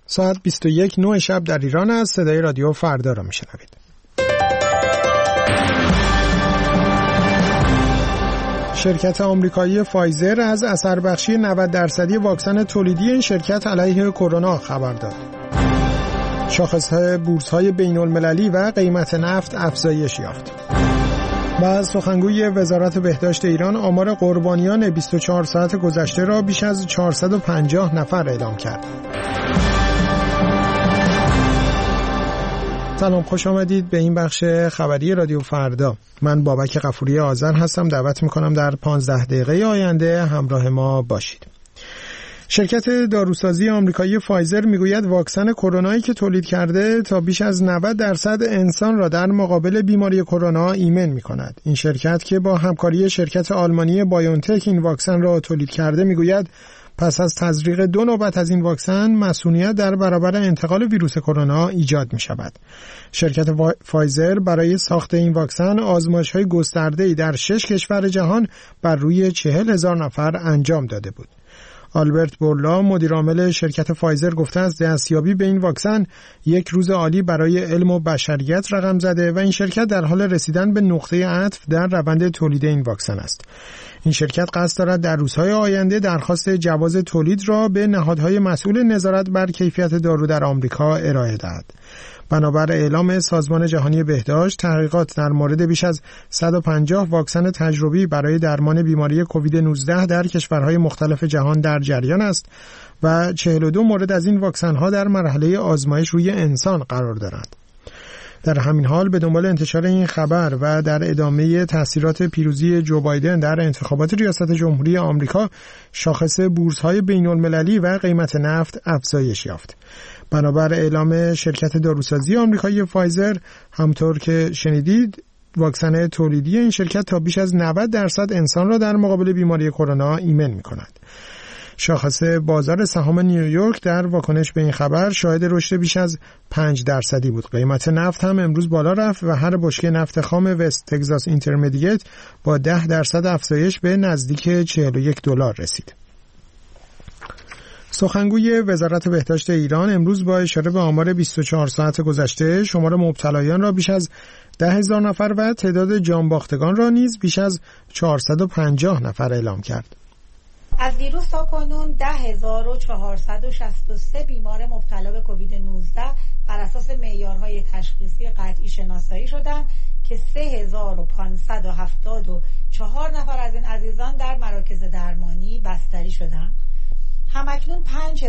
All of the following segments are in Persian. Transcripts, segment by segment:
ساعت 21:09 شب در ایران است. صدای رادیو فردا را میشنوید. شرکت آمریکایی فایزر از اثر بخشی 90% واکسن تولیدی این شرکت علیه کرونا خبر داد. شاخص‌های بورس‌های بین‌المللی و قیمت نفت افزایش یافت. و سخنگوی وزارت بهداشت ایران آمار قربانیان 24 ساعت گذشته را بیش از 450 نفر اعلام کرد. سلام، خوش آمدید به این بخش خبری رادیو فردا. من بابک غفوری آذر هستم. دعوت میکنم در 15 دقیقه آینده همراه ما باشید. شرکت داروسازی آمریکایی فایزر میگوید واکسن کرونایی که تولید کرده تا بیش از 90% انسان را در مقابل بیماری کرونا ایمن میکند. این شرکت که با همکاری شرکت آلمانی بایونتک این واکسن را تولید کرده میگوید پس از تزریق 2 نوبت از این واکسن مسئولیت در برابر انتقال ویروس کرونا ایجاد می شود. شرکت فایزر برای ساخت این واکسن آزمایش‌های گسترده‌ای در 6 کشور جهان بر روی 40,000 نفر انجام داده بود. آلبرت بورلا مدیرعامل شرکت فایزر گفته است دستیابی به این واکسن یک روز عالی برای علم و بشریت رقم زده و این شرکت در حال رسیدن به نقطه عطف در روند تولید این واکسن است. این شرکت قصد دارد در روزهای آینده درخواست جواز تولید را به نهادهای مسئول نظارت بر کیفیت دارو در آمریکا ارائه دهد. بنابر اعلام سازمان جهانی بهداشت، تحقیقات در مورد بیش از 150 واکسن تجربی برای درمان بیماری کووید 19 در کشورهای مختلف جهان در جریان است و 42 مورد از این واکسن‌ها در مرحله آزمایش روی انسان قرار دارند. در همین حال به دنبال انتشار این خبر و در ادامه تأثیرات پیروزی جو بایدن در انتخابات ریاست جمهوری آمریکا، شاخص بورس‌های بین‌المللی و قیمت نفت افزایش یافت. بنابر اعلام شرکت داروسازی آمریکایی فایزر، همطور که شنیدید، واکسن تولیدی این شرکت تا بیش از 90% انسان را در مقابل بیماری کرونا ایمن می‌کند. شاخص بازار سهام نیویورک در واکنش به این خبر شاهد رشد بیش از 5% بود. قیمت نفت هم امروز بالا رفت و هر بشکه نفت خام وست تگزاس اینترمدییت با 10% افزایش به نزدیک $41 رسید. سخنگوی وزارت بهداشت ایران امروز با اشاره به آمار 24 ساعت گذشته شمار مبتلایان را بیش از 10,000 نفر و تعداد جانباختگان را نیز بیش از 450 نفر اعلام کرد. از دیروز تا کنون 10,463 بیمار مبتلا به کووید 19 بر اساس معیارهای تشخیصی قطعی شناسایی شدند که 3,574 نفر از این عزیزان در مراکز درمانی بستری شدند. همکنون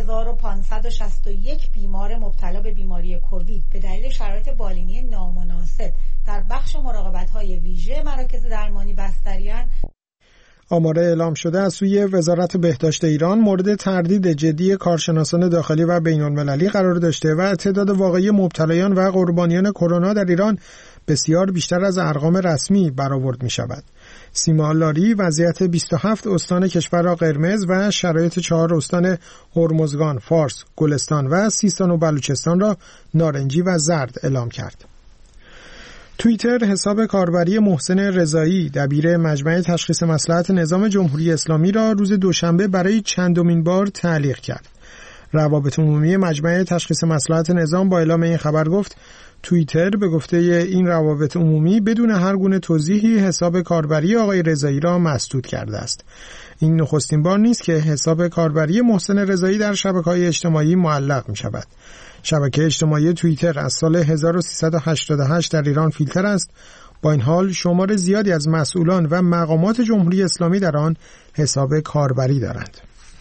5,561 بیمار مبتلا به بیماری کووید به دلیل شرایط بالینی نامناسب در بخش مراقبت‌های ویژه مراکز درمانی بستری‌اند. آمار اعلام شده از سوی وزارت بهداشت ایران مورد تردید جدی کارشناسان داخلی و بین‌المللی قرار داشته و تعداد واقعی مبتلایان و قربانیان کرونا در ایران بسیار بیشتر از ارقام رسمی برآورد می شود. سیما لاری وضعیت 27 استان کشور را قرمز و شرایط 4 استان هرمزگان، فارس، گلستان و سیستان و بلوچستان را نارنجی و زرد اعلام کرد. توییتر حساب کاربری محسن رضایی دبیر مجمع تشخیص مصلحت نظام جمهوری اسلامی را روز دوشنبه برای چندمین بار تعلیق کرد. روابط عمومی مجمع تشخیص مصلحت نظام با اعلام این خبر گفت توییتر به گفته این روابط عمومی بدون هر گونه توضیحی حساب کاربری آقای رضایی را مسدود کرده است. این نخستین بار نیست که حساب کاربری محسن رضایی در شبکه‌های اجتماعی معلق می شود. شبکه اجتماعی توییتر از سال 1388 در ایران فیلتر است. با این حال شمار زیادی از مسئولان و مقامات جمهوری اسلامی در آن حساب کاربری دارند.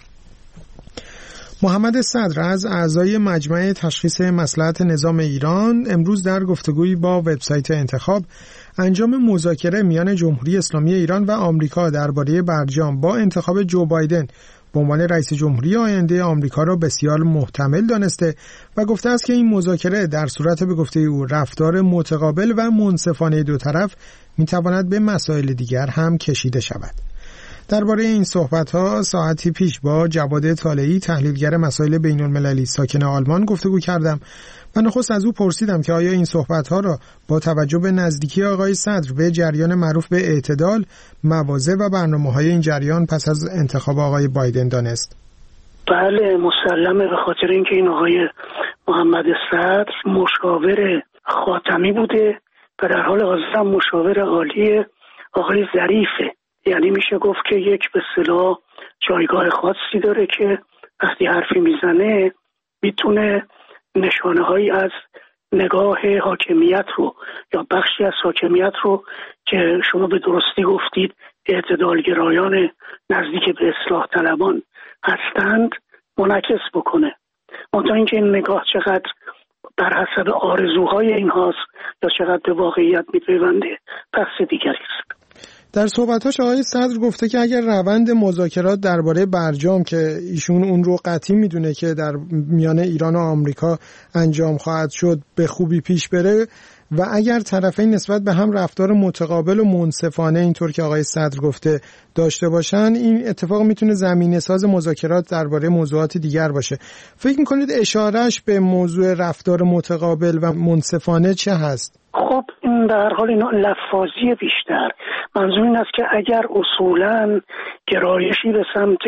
محمد صدر از اعضای مجمع تشخیص مصلحت نظام ایران امروز در گفتگویی با وبسایت انتخاب انجام مذاکره میان جمهوری اسلامی ایران و آمریکا درباره برجام با انتخاب جو بایدن به عنوان رئیس جمهوری آینده آمریکا را بسیار محتمل دانسته و گفته است که این مذاکره در صورت به گفته او رفتار متقابل و منصفانه دو طرف میتواند به مسائل دیگر هم کشیده شود. درباره این صحبت‌ها ساعتی پیش با جواد طالعی تحلیلگر مسائل بین‌المللی ساکن آلمان گفتگو کردم و نخست از او پرسیدم که آیا این صحبت‌ها را با توجه به نزدیکی آقای صدر به جریان معروف به اعتدال، مواضع و برنامه‌های این جریان پس از انتخاب آقای بایدن دانست. بله مسلمه، به خاطر اینکه این آقای محمد صدر مشاور خاتمی بوده و در حال حاضر مشاور عالی آقای ظریفه. یعنی میشه گفت که یک به اصطلاح جایگاه خاصی داره که وقتی حرفی میزنه میتونه نشانه هایی از نگاه حاکمیت رو یا بخشی از حاکمیت رو که شما به درستی گفتید اعتدالگرایان نزدیک به اصلاح طلبان هستند منعکس بکنه. منتها اینکه این نگاه چقدر بر حسب آرزوهای این هاست یا چقدر به واقعیت میپیونده بحث دیگری است. در صحبتاش آقای صدر گفته که اگر روند مذاکرات درباره برجام که ایشون اون رو قطعی میدونه که در میان ایران و آمریکا انجام خواهد شد به خوبی پیش بره و اگر طرفین نسبت به هم رفتار متقابل و منصفانه اینطور که آقای صدر گفته داشته باشن، این اتفاق میتونه زمینه ساز مذاکرات درباره موضوعات دیگر باشه. فکر میکنید اشارهش به موضوع رفتار متقابل و منصفانه چه هست؟ خب این در حال اینا لفاظی بیشتر. منظور این است که اگر اصولاً گرایشی به سمت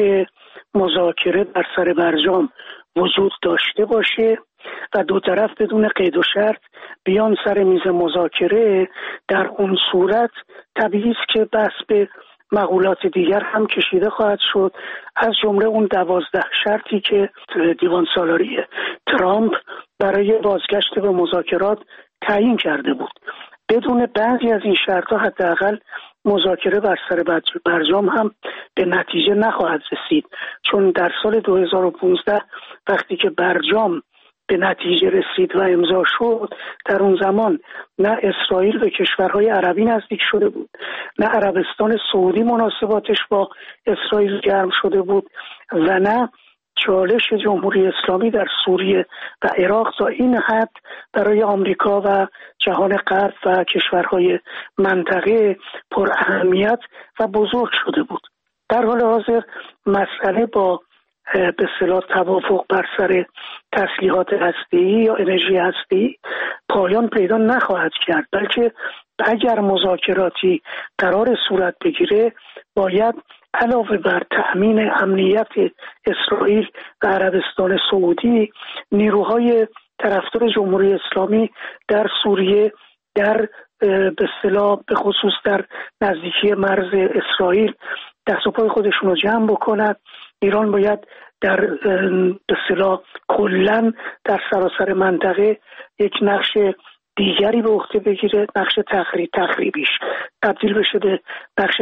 مذاکره بر سر برجام وجود داشته باشه و دو طرف بدون قید و شرط بیان سر میز مذاکره، در اون صورت طبیعی است که بحث به مقولات دیگر هم کشیده خواهد شد، از جمله اون 12 شرطی که دیوان سالاری ترامپ برای بازگشت به مذاکرات تعیین کرده بود. بدون بعضی از این شرط‌ها حداقل مذاکره بر سر برجام هم به نتیجه نخواهد رسید، چون در سال 2015 وقتی که برجام به نتیجه رسید و امضا شد، در اون زمان نه اسرائیل به کشورهای عربی نزدیک شده بود، نه عربستان سعودی مناسباتش با اسرائیل گرم شده بود و نه چالش جمهوری اسلامی در سوریه و عراق تا این حد برای آمریکا و جهان غرب و کشورهای منطقه پر اهمیت و بزرگ شده بود. در حال حاضر مسئله با به اصطلاح توافق بر سر تسلیحات هسته‌ای یا انرژی هسته‌ای پایان پیدا نخواهد کرد، بلکه اگر مذاکراتی قرار صورت بگیره باید علاوه بر تأمین امنیت اسرائیل و عربستان سعودی، نیروهای طرفدار جمهوری اسلامی در سوریه در به اصطلاح به خصوص در نزدیکی مرز اسرائیل دست و پای خودشون رو جمع بکنند. ایران باید در به اصطلاح کلاً در سراسر منطقه یک نقش دیگری به عهده بگیره، نقش تخریبیش تبدیل بشه به نقش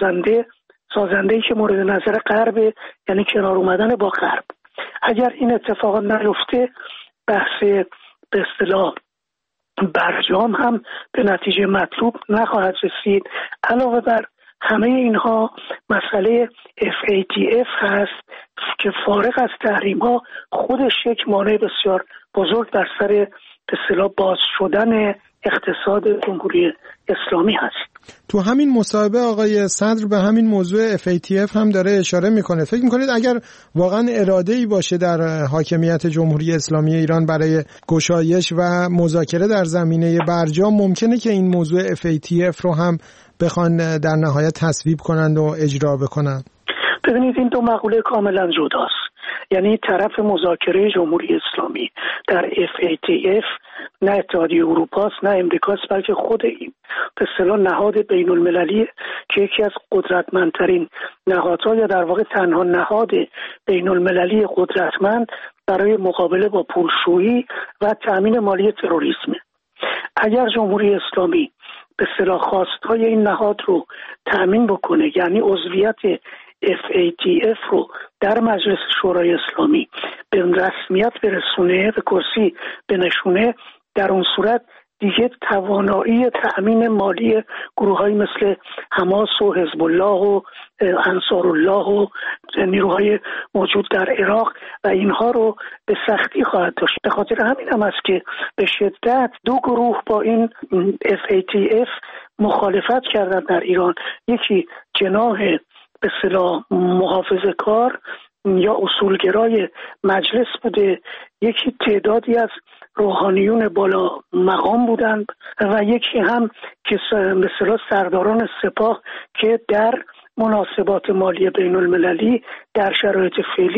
سازنده‌ای که مورد نظر غرب، یعنی کنار اومدن با غرب. اگر این اتفاق نیفته بحث به اصطلاح برجام هم به نتیجه مطلوب نخواهد رسید. علاوه بر همه اینها مسئله FATF هست که فارغ از تحریم ها خودش یک مانع بسیار بزرگ در سر به اصطلاح باز شدن اقتصاد جمهوری اسلامی هست. تو همین مصاحبه آقای صدر به همین موضوع FATF هم داره اشاره میکنه. فکر میکنید اگر واقعا اراده‌ای باشه در حاکمیت جمهوری اسلامی ایران برای گشایش و مذاکره در زمینه برجام، ممکنه که این موضوع FATF رو هم بخوان در نهایت تصویب کنند و اجرا بکنند؟ ببینید این دو مقوله کاملا جداست. یعنی طرف مذاکره جمهوری اسلامی در FATF نه اتحادیه اروپا است نه امریکاست، بلکه خود این به اصطلاح نهاد بین المللی که یکی از قدرتمندترین نهادها یا در واقع تنها نهاد بین المللی قدرتمند برای مقابله با پولشویی و تأمین مالی تروریسم. اگر جمهوری اسلامی به اصطلاح خواستهای این نهاد رو تأمین بکنه، یعنی عضویت FATF رو در مجلس شورای اسلامی به رسمیت برسونه، به کرسی بنشونه، در اون صورت دیگه توانایی تأمین مالی گروه‌هایی مثل حماس و حزب الله و انصارالله و نیروهای موجود در عراق و اینها رو به سختی خواهد داشت. به خاطر همین هم است که به شدت دو گروه با این FATF مخالفت کردن در ایران. یکی جناح به اصطلاح محافظه کار یا اصولگرای مجلس بوده، یکی تعدادی از روحانیون بالا مقام بودند و یکی هم که به اصطلاح سرداران سپاه که در مناسبات مالی بین المللی در شرایط فعلی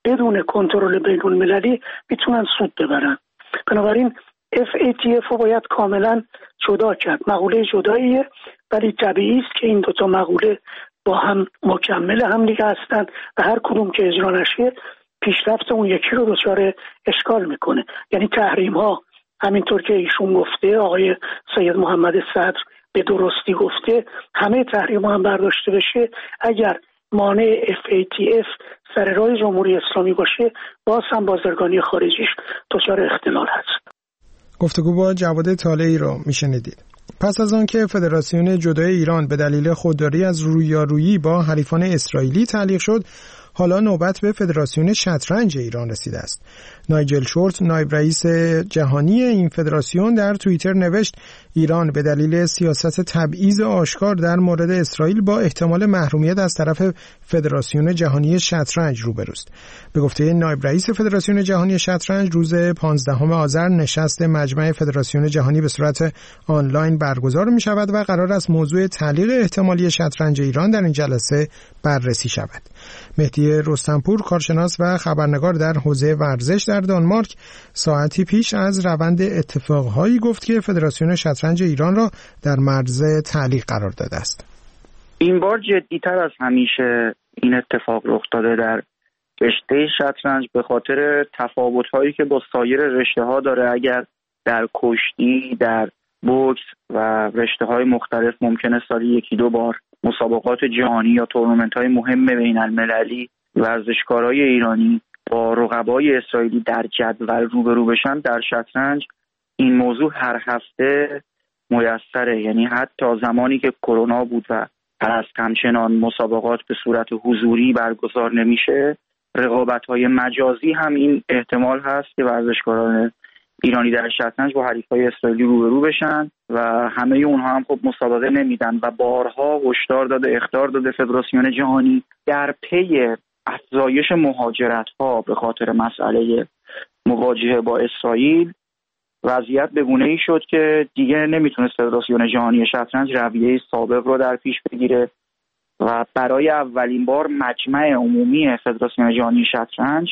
بدون کنترل بین‌المللی میتونن سود ببرن. بنابراین FATF رو باید کاملا جدا کرد. مقوله جداییه، ولی طبیعی است که این دوتا مقوله با هم مکمل هم دیگه هستن و هر کدوم که اجرا نشه پیشرفت اون یکی رو دچار اشکال میکنه. یعنی تحریم ها همینطور که ایشون گفته، آقای سید محمد صدر به درستی گفته، همه تحریم ها هم برداشته بشه، اگر مانع FATF سر راه جمهوری اسلامی باشه، باز هم بازرگانی خارجیش دچار اختلال هست. گفتگو با جواد طالعی رو میشنیدید. پس از آن که فدراسیون جودو ایران به دلیل خودداری از رویارویی با حریفان اسرائیلی تعلیق شد، حالا نوبت به فدراسیون شطرنج ایران رسیده است. نایجل شورت، نایب رئیس جهانی این فدراسیون، در توییتر نوشت ایران به دلیل سیاست تبعیض آشکار در مورد اسرائیل با احتمال محرومیت از طرف فدراسیون جهانی شطرنج روبروست. به گفته نایب رئیس فدراسیون جهانی شطرنج، روز 15 آذر نشست مجمع فدراسیون جهانی به صورت آنلاین برگزار می شود و قرار است موضوع تعلیق احتمالی شطرنج ایران در این جلسه بررسی شود. مهدی رستمپور، کارشناس و خبرنگار در حوزه ورزش در دانمارک، ساعتی پیش از روند اتفاقهایی گفت که فدراسیون شطرنج ایران را در معرض تعلیق قرار داده است. این بار جدی‌تر از همیشه این اتفاق رخ داده در رشته شطرنج به خاطر تفاوت‌هایی که با سایر رشته‌ها داره. اگر در کشتی، در بوکس و رشته‌های مختلف ممکنه سالی 1-2 بار مسابقات جهانی یا تورنمنت‌های مهم بین‌المللی ورزشکارای ایرانی با رقبای اسرائیلی در جدول روبرو بشن، در شطرنج این موضوع هر هفته میسره. یعنی حتی زمانی که کرونا بود و همچنان مسابقات به صورت حضوری برگزار نمیشه، رقابت‌های مجازی هم این احتمال هست که ورزشکاران ایرانی در شطرنج با حریفای اسرائیلی روبرو بشن و همه اونها هم خب مسابقه نمیدن و بارها هشدار داده، اخطار داده فدراسیون جهانی در پی افزایش مهاجرت‌ها به خاطر مسئله مواجهه با اسرائیل. وضعیت به گونه‌ای شد که دیگه نمیتونست فدراسیون جهانی شطرنج رویه سابق رو در پیش بگیره و برای اولین بار مجمع عمومی فدراسیون جهانی شطرنج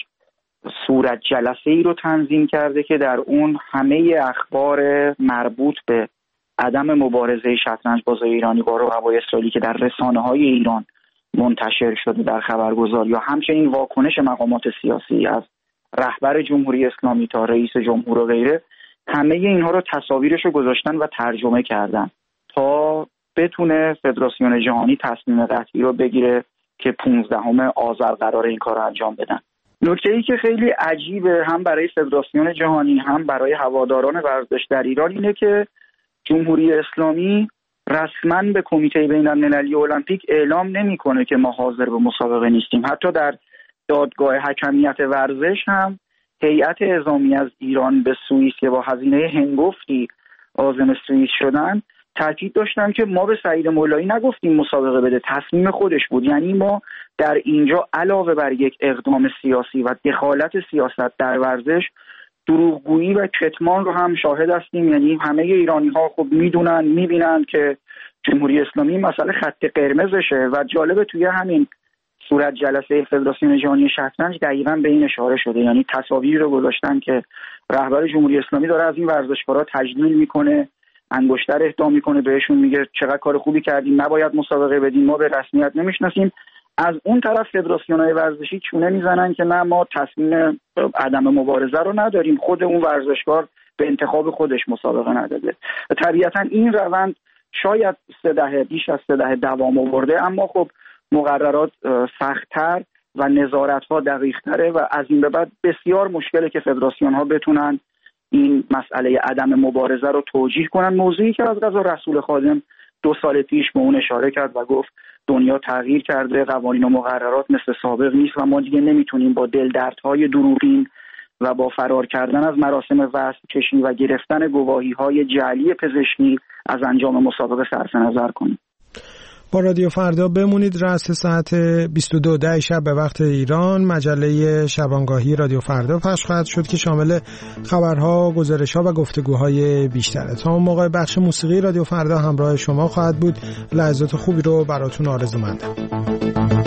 صورت جلسه‌ای رو تنظیم کرده که در اون همه اخبار مربوط به عدم مبارزه شطرنج بازای ایرانی با رقبای اسرائیلی که در رسانه‌های ایران منتشر شده در خبرگزاری، یا همچنین واکنش مقامات سیاسی از رهبر جمهوری اسلامی تا رئیس جمهور و غیره، همه اینها رو تصاویرش رو گذاشتن و ترجمه کردن تا بتونه فدراسیون جهانی تصمیم قطعی رو بگیره که 15 آذر قرار این کار رو انجام بدن. نکته‌ای که خیلی عجیبه هم برای فدراسیون جهانی هم برای هواداران ورزش در ایران اینه که جمهوری اسلامی رسما به کمیته بین‌المللی المپیک اعلام نمی‌کنه که ما حاضر به مسابقه نیستیم. حتی در دادگاه حکمیت ورزش هم هیئت اعزامی از ایران به سوئیس که با هزینه هنگفتی عازم سوئیس شدن تاکید داشتن که ما به سعید مولایی نگفتیم مسابقه بده، تصمیم خودش بود. یعنی ما در اینجا علاوه بر یک اقدام سیاسی و دخالت سیاست در ورزش، دروغگویی و کتمان رو هم شاهد هستیم. یعنی همه ایرانی‌ها خب میدونن، میبینن که جمهوری اسلامی مسئله خط قرمزشه و جالب توی همین صورت جلسه فدراسیون جهانی شطرنج دقیقاً به این اشاره شده. یعنی تصاویری رو گذاشتن که رهبر جمهوری اسلامی داره از این ورزشکارا تجلیل میکنه، انگشتر اهدا میکنه، بهشون میگه چقدر کار خوبی کردین، نباید مسابقه بدین، ما به رسمیت نمیشناسیم. از اون طرف فدراسیون‌های ورزشی چونه میزنن که نه، ما تصمیم عدم مبارزه رو نداریم، خود اون ورزشکار به انتخاب خودش مسابقه نداده. طبیعتاً این روند شاید بیش از 3 دهه دوام آورده، اما خب مقررات سخت‌تر و نظارت‌ها دقیق‌تره و از این به بعد بسیار مشکله که فدراسیون‌ها بتونن این مسئله عدم مبارزه رو توجیه کنن. موضوعی که از قضا رسول خادم 2 سال پیش به اون اشاره کرد و گفت دنیا تغییر کرده، قوانین و مقررات مثل سابق نیست و ما دیگه نمیتونیم با دلدردهای دروغین و با فرار کردن از مراسم وصل کشی و گرفتن گواهی‌های جعلی پزشکی از انجام مسابقه صرف نظر کنیم. با رادیو فردا بمونید. رأس ساعت 22:10 شب به وقت ایران مجله شبانگاهی رادیو فردا پخش خواهد شد که شامل خبرها، گزارش‌ها و گفتگوهای بیشتره. تا اون موقع بخش موسیقی رادیو فردا همراه شما خواهد بود. لحظات خوبی رو براتون آرزومندم.